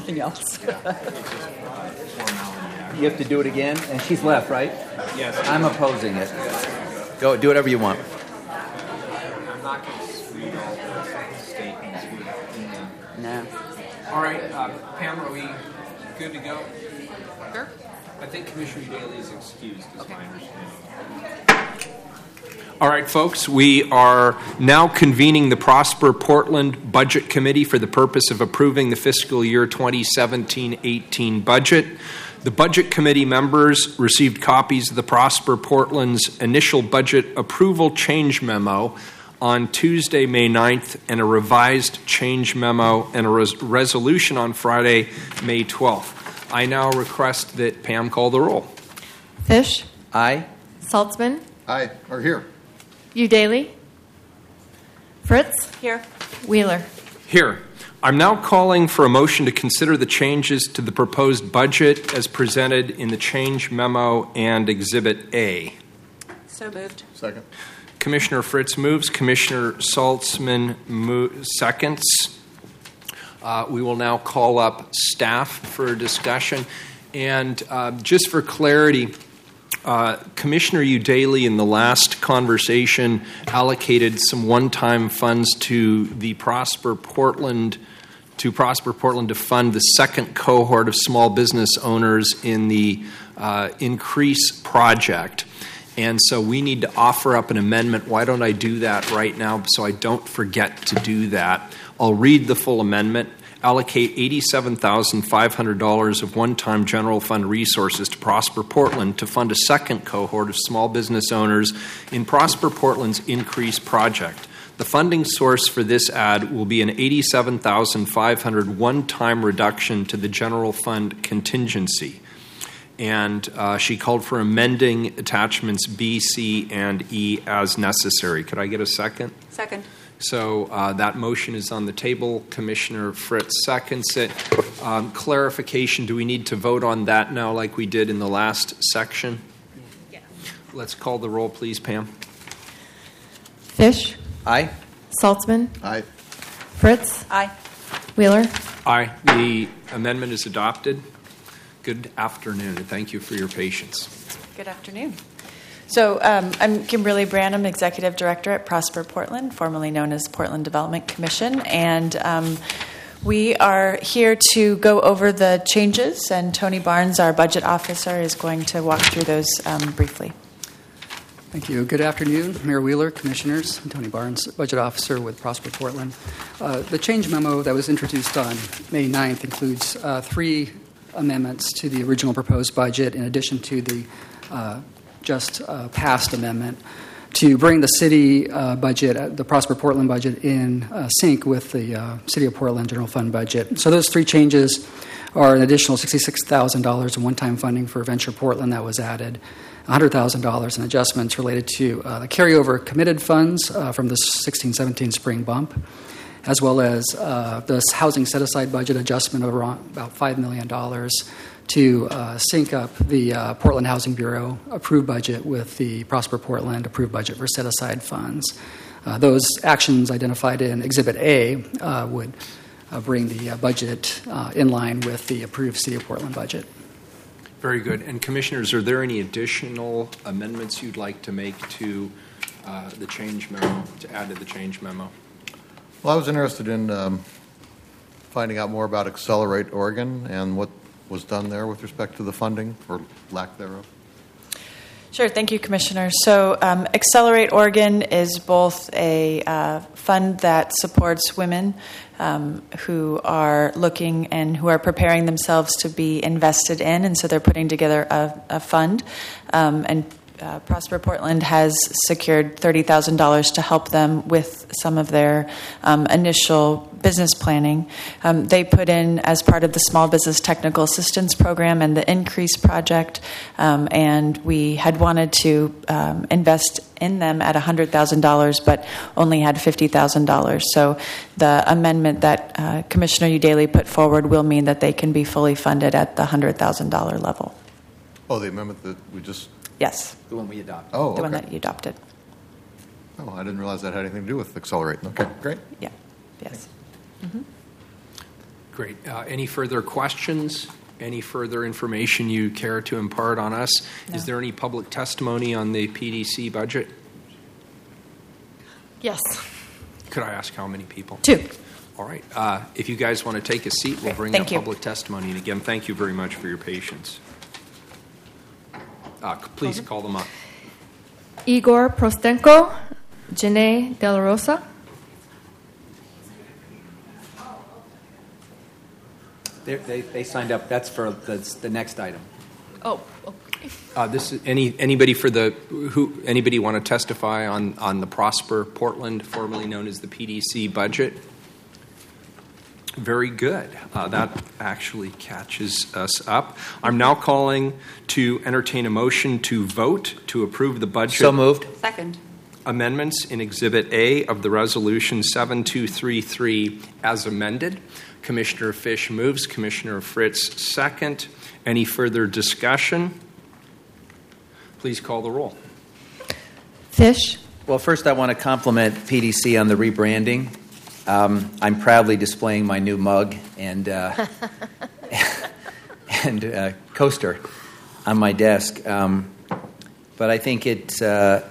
something else. You have to do it again, and she's left, right? Yes. I'm opposing it. Go, do whatever you want. I'm not going to read all the statements. No. All right, Pam, are we good to go? Sure. I think Commissioner Daly is excused, is my understanding. All right, folks, we are now convening the Prosper Portland Budget Committee for the purpose of approving the fiscal year 2017-18 budget. The Budget Committee members received copies of the Prosper Portland's initial budget approval change memo on Tuesday, May 9th, and a revised change memo and a resolution on Friday, May 12th. I now request that Pam call the roll. Fish. Aye. Saltzman. Aye, or here. Daly. Fritz. Here. Wheeler. Here. I'm now calling for a motion to consider the changes to the proposed budget as presented in the change memo and Exhibit A. So moved. Second. Commissioner Fritz moves. Commissioner Saltzman seconds. We will now call up staff for discussion. And just for clarity, Commissioner Daly in the last conversation allocated some one-time funds to the Prosper Portland to fund the second cohort of small business owners in the Increase project. And so we need to offer up an amendment. Why don't I do that right now so I don't forget to do that? I'll read the full amendment. Allocate $87,500 of one-time general fund resources to Prosper Portland to fund a second cohort of small business owners in Prosper Portland's Increase project. The funding source for this add will be an $87,500 one-time reduction to the general fund contingency. And she called for amending attachments B, C, and E as necessary. Could I get a second? Second. So that motion is on the table. Commissioner Fritz seconds it. Clarification, do we need to vote on that now like we did in the last section? Yeah. Let's call the roll, please, Pam. Fish. Aye. Saltzman. Aye. Fritz. Aye. Wheeler. Aye. The amendment is adopted. Good afternoon, and thank you for your patience. Good afternoon. So I'm Kimberly Branham, Executive Director at Prosper Portland, formerly known as Portland Development Commission, and we are here to go over the changes, and Tony Barnes, our Budget Officer, is going to walk through those briefly. Thank you. Good afternoon, Mayor Wheeler, Commissioners. I'm Tony Barnes, Budget Officer with Prosper Portland. The change memo that was introduced on May 9th includes three amendments to the original proposed budget in addition to the just passed amendment to bring the city budget, the Prosper Portland budget, in sync with the City of Portland General Fund budget. So those three changes are an additional $66,000 in one-time funding for Venture Portland that was added, $100,000 in adjustments related to the carryover committed funds from the 16-17 spring bump, as well as this housing set-aside budget adjustment of around about $5 million to sync up the Portland Housing Bureau approved budget with the Prosper Portland approved budget for set-aside funds. Those actions identified in Exhibit A would bring the budget in line with the approved City of Portland budget. Very good. And Commissioners, are there any additional amendments you'd like to make to the change memo, to add to the change memo? Well, I was interested in finding out more about Accelerate Oregon and what was done there with respect to the funding, or lack thereof. Sure. Thank you, Commissioner. So Accelerate Oregon is both a fund that supports women who are looking and who are preparing themselves to be invested in, and so they're putting together a fund. And Prosper Portland has secured $30,000 to help them with some of their initial business planning. They put in, as part of the Small Business Technical Assistance Program and the Increase project, and we had wanted to invest in them at $100,000, but only had $50,000. So the amendment that Commissioner Daly put forward will mean that they can be fully funded at the $100,000 level. Oh, the amendment that we just... Yes. The one we adopted. Oh, okay. The one that you adopted. Oh, I didn't realize that had anything to do with Accelerate. Okay, great. Yeah. Yes. Mm-hmm. Great. Any further questions? Any further information you care to impart on us? No. Is there any public testimony on the PDC budget? Yes. Could I ask how many people? 2. All right. If you guys want to take a seat, we'll bring Thank up you. public testimony. And again, thank you very much for your patience. Please call them up. Igor Prostenko, Janae De La Rosa. They signed up. That's for the next item. Oh, okay. This is anybody anybody want to testify on the Prosper Portland, formerly known as the PDC budget? Very good. That actually catches us up. I'm now calling to entertain a motion to vote to approve the budget. So moved. Second. Amendments in Exhibit A of the Resolution 7233 as amended. Commissioner Fish moves. Commissioner Fritz second. Any further discussion? Please call the roll. Fish, Well, first I want to compliment PDC on the rebranding. I'm proudly displaying my new mug and and coaster on my desk. But I think it's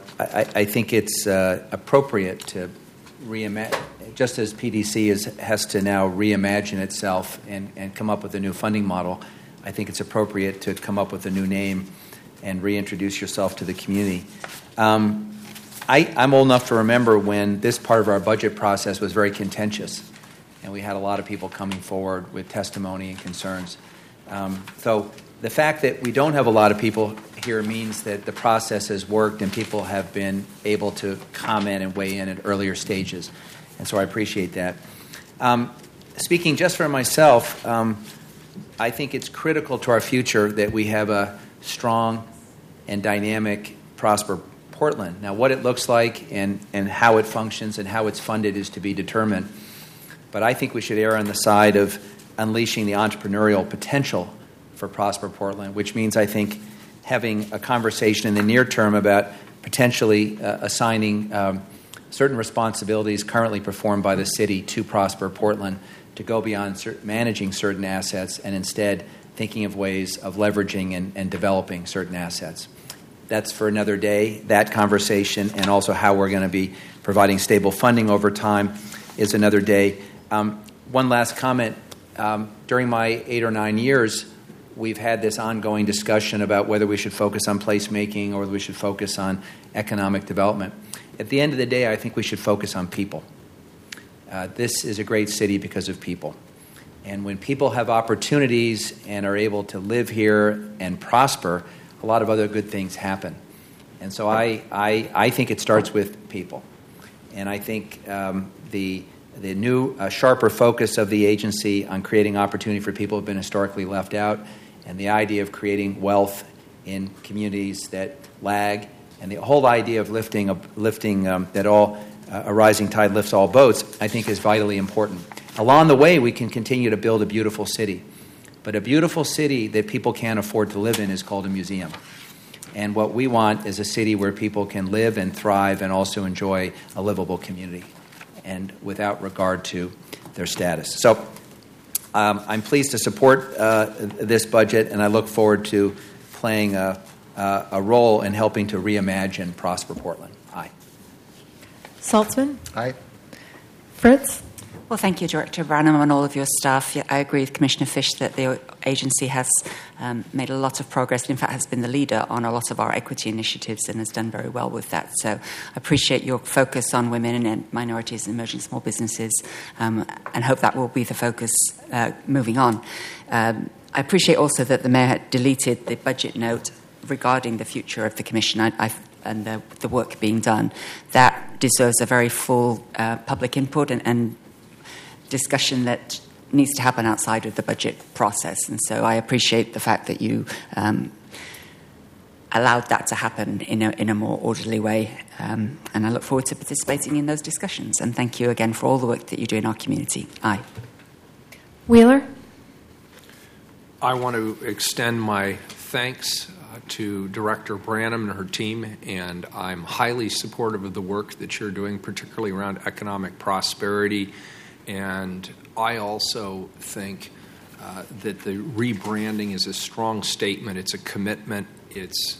appropriate to reimagine, just as PDC has to now reimagine itself and come up with a new funding model. I think it's appropriate to come up with a new name and reintroduce yourself to the community. I'm old enough to remember when this part of our budget process was very contentious, and we had a lot of people coming forward with testimony and concerns. So the fact that we don't have a lot of people here means that the process has worked and people have been able to comment and weigh in at earlier stages. And so I appreciate that. Speaking just for myself, I think it's critical to our future that we have a strong and dynamic Prosper Portland. Now, what it looks like and how it functions and how it's funded is to be determined. But I think we should err on the side of unleashing the entrepreneurial potential for Prosper Portland, which means I think having a conversation in the near term about potentially assigning certain responsibilities currently performed by the city to Prosper Portland to go beyond managing certain assets and instead thinking of ways of leveraging and developing certain assets. That's for another day. That conversation and also how we're going to be providing stable funding over time is another day. One last comment. During my 8 or 9 years, we've had this ongoing discussion about whether we should focus on placemaking or whether we should focus on economic development. At the end of the day, I think we should focus on people. This is a great city because of people. And when people have opportunities and are able to live here and prosper, a lot of other good things happen. And so I think it starts with people. And I think the new sharper focus of the agency on creating opportunity for people who have been historically left out, and the idea of creating wealth in communities that lag, and the whole idea of lifting that a rising tide lifts all boats, I think is vitally important. Along the way, we can continue to build a beautiful city. But a beautiful city that people can't afford to live in is called a museum. And what we want is a city where people can live and thrive and also enjoy a livable community, and without regard to their status. So I'm pleased to support this budget, and I look forward to playing a role in helping to reimagine Prosper Portland. Aye. Saltzman, Aye. Fritz, Well, thank you, Director Branham, and all of your staff. Yeah, I agree with Commissioner Fish that the agency has made a lot of progress, and in fact has been the leader on a lot of our equity initiatives and has done very well with that. So I appreciate your focus on women and minorities and emerging small businesses, and hope that will be the focus moving on. I appreciate also that the Mayor had deleted the budget note regarding the future of the Commission and the work being done. That deserves a very full public input and discussion that needs to happen outside of the budget process. And so I appreciate the fact that you allowed that to happen in a more orderly way. And I look forward to participating in those discussions. And thank you again for all the work that you do in our community. Aye. Wheeler, I want to extend my thanks to Director Branham and her team, and I'm highly supportive of the work that you're doing, particularly around economic prosperity And I also think that the rebranding is a strong statement. It's a commitment. It's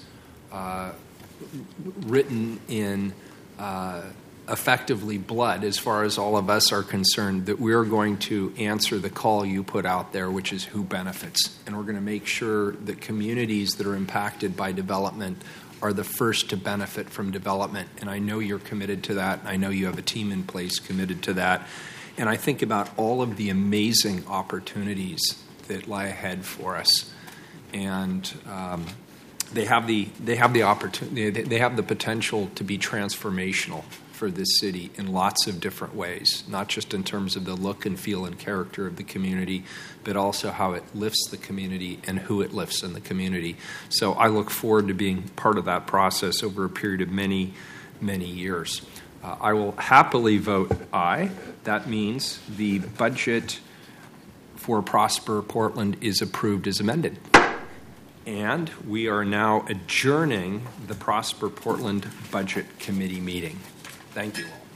written in effectively blood, as far as all of us are concerned, that we're going to answer the call you put out there, which is who benefits. And we're going to make sure that communities that are impacted by development are the first to benefit from development. And I know you're committed to that. I know you have a team in place committed to that. And I think about all of the amazing opportunities that lie ahead for us. And they have the opportunity. They have the potential to be transformational for this city in lots of different ways, not just in terms of the look and feel and character of the community, but also how it lifts the community and who it lifts in the community. So I look forward to being part of that process over a period of many, many years. I will happily vote aye. That means the budget for Prosper Portland is approved as amended. And we are now adjourning the Prosper Portland Budget Committee meeting. Thank you all.